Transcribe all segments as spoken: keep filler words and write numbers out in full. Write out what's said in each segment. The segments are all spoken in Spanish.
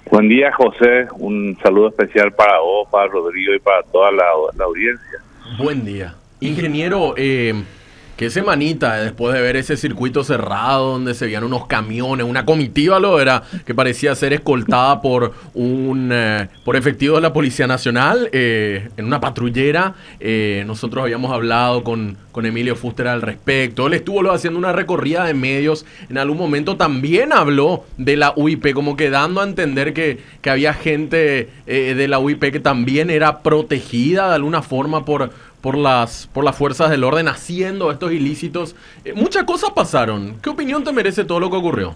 Buen día, José. Un saludo especial para vos, para Rodrigo y para toda la, la audiencia. Buen día. Ingeniero, eh, qué semanita, eh, después de ver ese circuito cerrado donde se veían unos camiones, una comitiva lo era, que parecía ser escoltada por un eh, por efectivos de la Policía Nacional, eh, en una patrullera. Eh, nosotros habíamos hablado con, con Emilio Fuster al respecto. Él estuvo lo, haciendo una recorrida de medios. En algún momento también habló de la U I P, como que dando a entender que, que había gente eh, de la U I P que también era protegida de alguna forma por... por las por las fuerzas del orden haciendo estos ilícitos. Eh, muchas cosas pasaron. ¿Qué opinión te merece todo lo que ocurrió?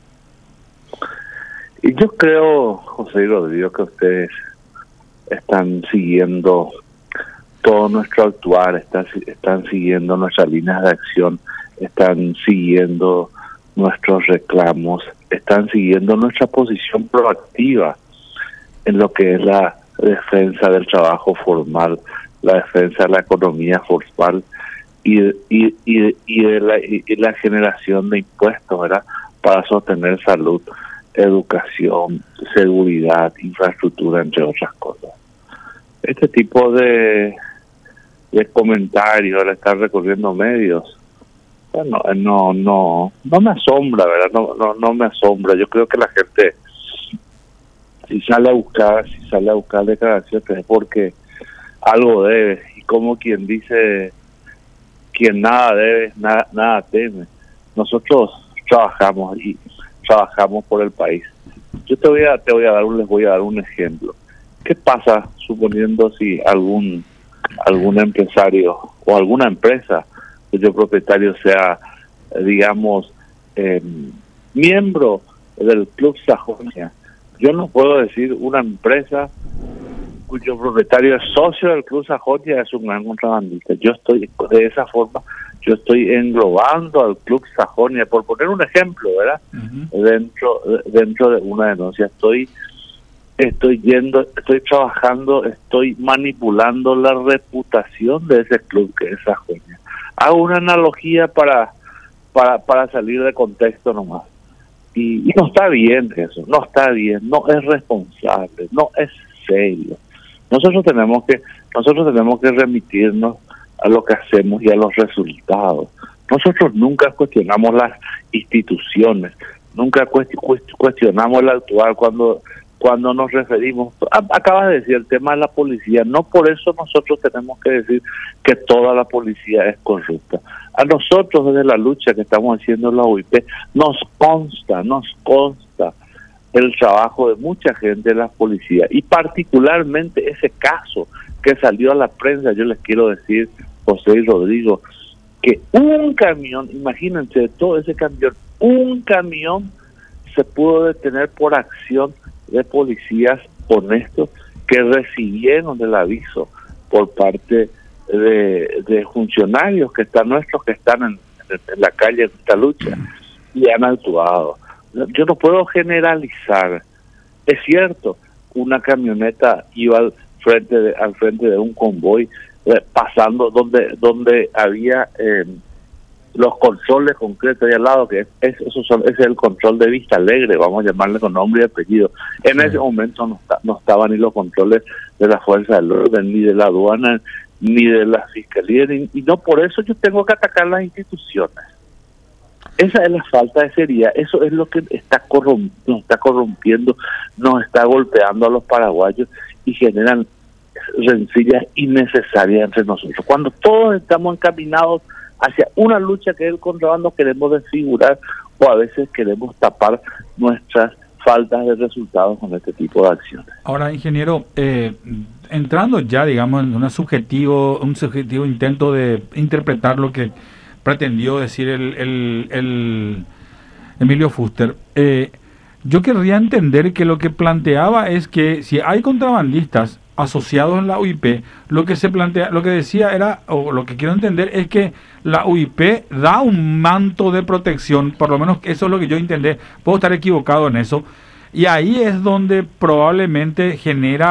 Y yo creo, José y Rodrigo, que ustedes están siguiendo todo nuestro actuar, están, están siguiendo nuestras líneas de acción, están siguiendo nuestros reclamos, están siguiendo nuestra posición proactiva en lo que es la defensa del trabajo formal, la defensa de la economía formal y, y, y, y, de la, y la generación de impuestos, ¿verdad?, para sostener salud, educación, seguridad, infraestructura, entre otras cosas. Este tipo de, de comentarios al estar recorriendo medios, bueno, no no no me asombra, ¿verdad? No, no, no me asombra. Yo creo que la gente, si sale a buscar, si sale a buscar declaraciones, es porque algo debe, y como quien dice, quien nada debe, nada, nada teme. Nosotros trabajamos y trabajamos por el país. Yo te voy a te voy a dar un les voy a dar un ejemplo. ¿Qué pasa suponiendo si algún algún empresario o alguna empresa cuyo propietario sea, digamos, eh, miembro del Club Sajonia? Yo no puedo decir una empresa cuyo propietario es socio del Club Sajonia es un gran contrabandista. Yo estoy, de esa forma, yo estoy englobando al Club Sajonia, por poner un ejemplo, ¿verdad? Uh-huh. Dentro dentro de una denuncia. Estoy estoy yendo, estoy trabajando, estoy manipulando la reputación de ese club que es Sajonia. Hago una analogía para, para, para salir de contexto nomás. Y, y no está bien eso, no está bien, no es responsable, no es serio. Nosotros tenemos que nosotros tenemos que remitirnos a lo que hacemos y a los resultados. Nosotros nunca cuestionamos las instituciones, nunca cuestionamos el actuar cuando cuando nos referimos. Acabas de decir el tema de la policía, no por eso nosotros tenemos que decir que toda la policía es corrupta. A nosotros desde la lucha que estamos haciendo en la U I P nos consta, nos consta el trabajo de mucha gente de la policía, y particularmente ese caso que salió a la prensa. Yo les quiero decir, José y Rodrigo, que un camión, imagínense, de todo ese camión, un camión se pudo detener por acción de policías honestos que recibieron el aviso por parte de, de funcionarios que están nuestros, que están en, en la calle en esta lucha, y han actuado. Yo no puedo generalizar. Es cierto, una camioneta iba al frente de, al frente de un convoy, eh, pasando donde donde había eh, los controles concretos ahí al lado, que es, es, eso son, ese es el control de Vista Alegre, vamos a llamarle con nombre y apellido. En sí. Ese momento no, está, no estaban ni los controles de la Fuerza del Orden, ni de la aduana, ni de la Fiscalía, ni, y no por eso yo tengo que atacar las instituciones. Esa es la falta de seriedad, eso es lo que está corromp nos está corrompiendo, nos está golpeando a los paraguayos y generan rencillas innecesarias entre nosotros. Cuando todos estamos encaminados hacia una lucha que es el contrabando, queremos desfigurar o a veces queremos tapar nuestras faltas de resultados con este tipo de acciones. Ahora, ingeniero, eh, entrando ya, digamos, en una subjetivo, un subjetivo intento de interpretar lo que pretendió decir el, el, el Emilio Fuster, eh, yo querría entender que lo que planteaba es que si hay contrabandistas asociados en la U I P, lo que se plantea, lo que decía era, o lo que quiero entender es que la U I P da un manto de protección, por lo menos eso es lo que yo entendí, puedo estar equivocado en eso, y ahí es donde probablemente genera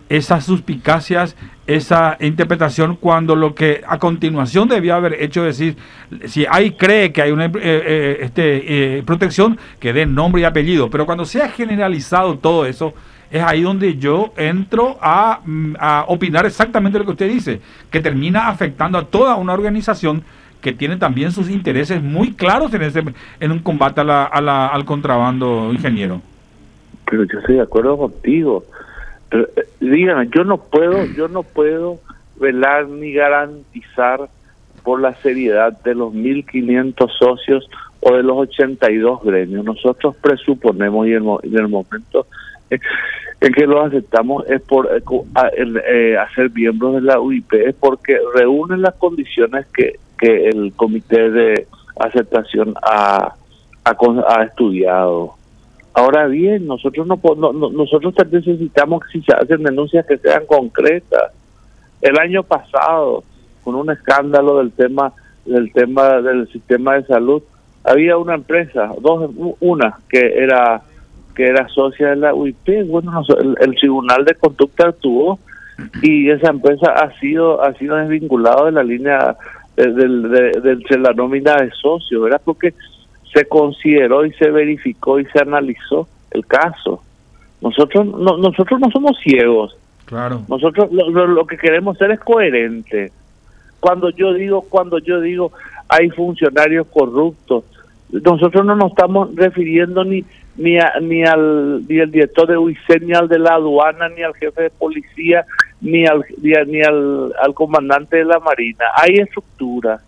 esas suspicacias, esa interpretación, cuando lo que a continuación debió haber hecho decir, si hay cree que hay una eh, eh, este, eh, protección, que dé nombre y apellido, pero cuando se ha generalizado todo eso, es ahí donde yo entro a, a opinar exactamente lo que usted dice, que termina afectando a toda una organización que tiene también sus intereses muy claros en, ese, en un combate a la, a la, al contrabando, ingeniero. Pero yo estoy de acuerdo contigo. Pero, eh, díganme, yo no puedo, yo no puedo velar ni garantizar por la seriedad de los mil quinientos socios o de los ochenta y dos gremios. Nosotros presuponemos, y en el, en el momento en, en que los aceptamos es por eh, a, eh, hacer miembros de la U I P, es porque reúnen las condiciones que, que el comité de aceptación ha, ha, ha estudiado. Ahora bien, nosotros no, no, no nosotros necesitamos que si se hacen denuncias que sean concretas. El año pasado, con un escándalo del tema del tema del sistema de salud, había una empresa, dos, una que era que era socia de la U I P. Bueno, el, el Tribunal de Conducta actuó y esa empresa ha sido ha sido desvinculada de la línea de, de, de, de, de la nómina de socios, ¿verdad? Porque se consideró y se verificó y se analizó el caso. Nosotros no, nosotros no somos ciegos. Claro. Nosotros lo, lo, lo que queremos ser es coherente. Cuando yo digo, cuando yo digo hay funcionarios corruptos, nosotros no nos estamos refiriendo ni ni a, ni al ni al director de U I C, ni al de la aduana, ni al jefe de policía, ni al ni, a, ni al, al comandante de la Marina. Hay estructura.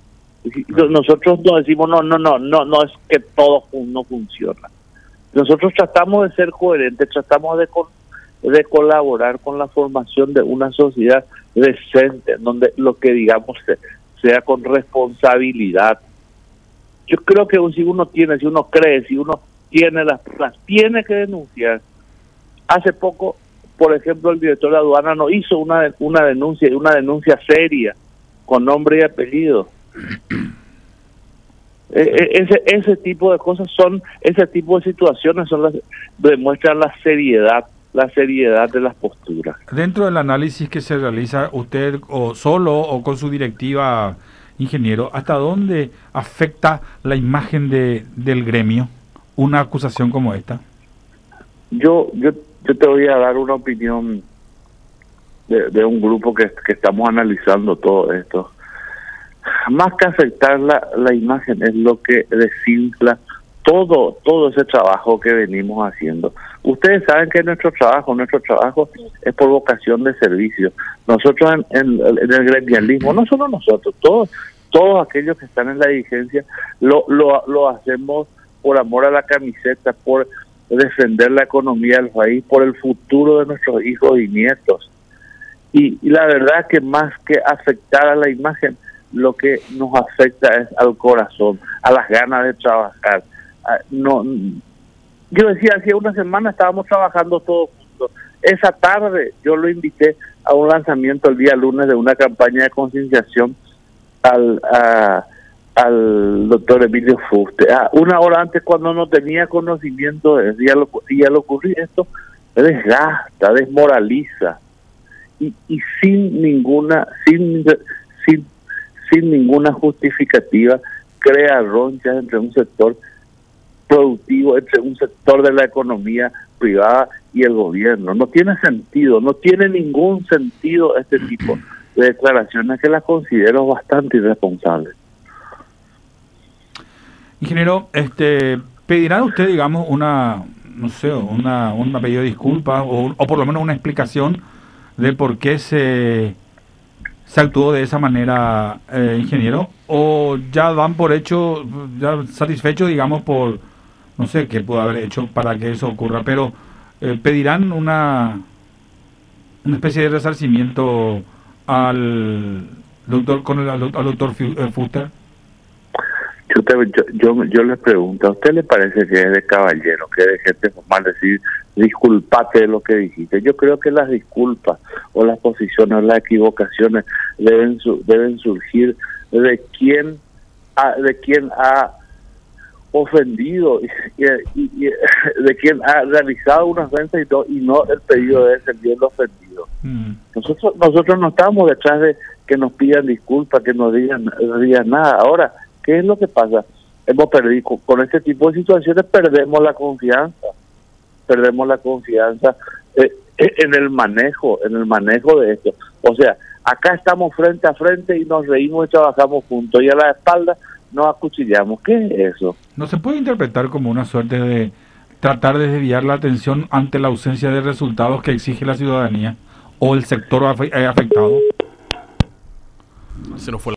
Nosotros no decimos no, no, no, no, no es que todo no funciona. Nosotros tratamos de ser coherentes, tratamos de, de colaborar con la formación de una sociedad decente, donde lo que digamos sea con responsabilidad. Yo creo que si uno tiene, si uno cree, si uno tiene las pruebas, tiene que denunciar. Hace poco, por ejemplo, el director de aduana no hizo una, una denuncia, una denuncia seria, con nombre y apellido. Ese ese tipo de cosas son, ese tipo de situaciones son las demuestran la seriedad, la seriedad de las posturas. Dentro del análisis que se realiza, usted o solo o con su directiva, ingeniero, ¿hasta dónde afecta la imagen de del gremio una acusación como esta? Yo yo yo te voy a dar una opinión de, de un grupo que, que estamos analizando todo esto. Más que afectar la, la imagen, es lo que desinfla todo todo ese trabajo que venimos haciendo. Ustedes saben que nuestro trabajo, nuestro trabajo es por vocación de servicio. Nosotros en, en, en el gremialismo, no solo nosotros, todos todos aquellos que están en la dirigencia, lo, lo, lo hacemos por amor a la camiseta, por defender la economía del país, por el futuro de nuestros hijos y nietos. Y, y la verdad que más que afectar a la imagen, lo que nos afecta es al corazón, a las ganas de trabajar. No, yo decía, hace una semana estábamos trabajando todos juntos. Esa tarde yo lo invité a un lanzamiento el día lunes de una campaña de concienciación al a, al doctor Emilio Fuste. Ah, una hora antes, cuando no tenía conocimiento de eso, ya lo, ya lo ocurrió esto, desgasta, desmoraliza y, y sin ninguna sin sin sin ninguna justificativa crea ronchas entre un sector productivo, entre un sector de la economía privada y el gobierno. No tiene sentido, no tiene ningún sentido este tipo de declaraciones, que las considero bastante irresponsables. Ingeniero, este, ¿pedirá usted, digamos, una, no sé, una, una pedido de disculpas o, o por lo menos una explicación de por qué se... se actuó de esa manera, eh, ingeniero, o ya dan por hecho, ya satisfecho, digamos, por, no sé qué pudo haber hecho para que eso ocurra, pero eh, pedirán una una especie de resarcimiento al doctor, con el al, al doctor Fuster? Yo, te, yo, yo, yo le pregunto, ¿a usted le parece que es de caballero, que es de gente formal decir, disculpate de lo que dijiste? Yo creo que las disculpas o las posiciones, las equivocaciones deben su, deben surgir de quien ha, de quien ha ofendido y, y, y, de quien ha realizado una ofensa y no, y no el pedido de ese bien ofendido. Mm. Nosotros nosotros no estamos detrás de que nos pidan disculpas, que nos digan, digan nada. Ahora, ¿qué es lo que pasa? Hemos perdido, con este tipo de situaciones perdemos la confianza, perdemos la confianza eh, en el manejo, en el manejo de esto. O sea, acá estamos frente a frente y nos reímos y trabajamos juntos, y a la espalda nos acuchillamos. ¿Qué es eso? ¿No se puede interpretar como una suerte de tratar de desviar la atención ante la ausencia de resultados que exige la ciudadanía o el sector afectado? Se nos fue la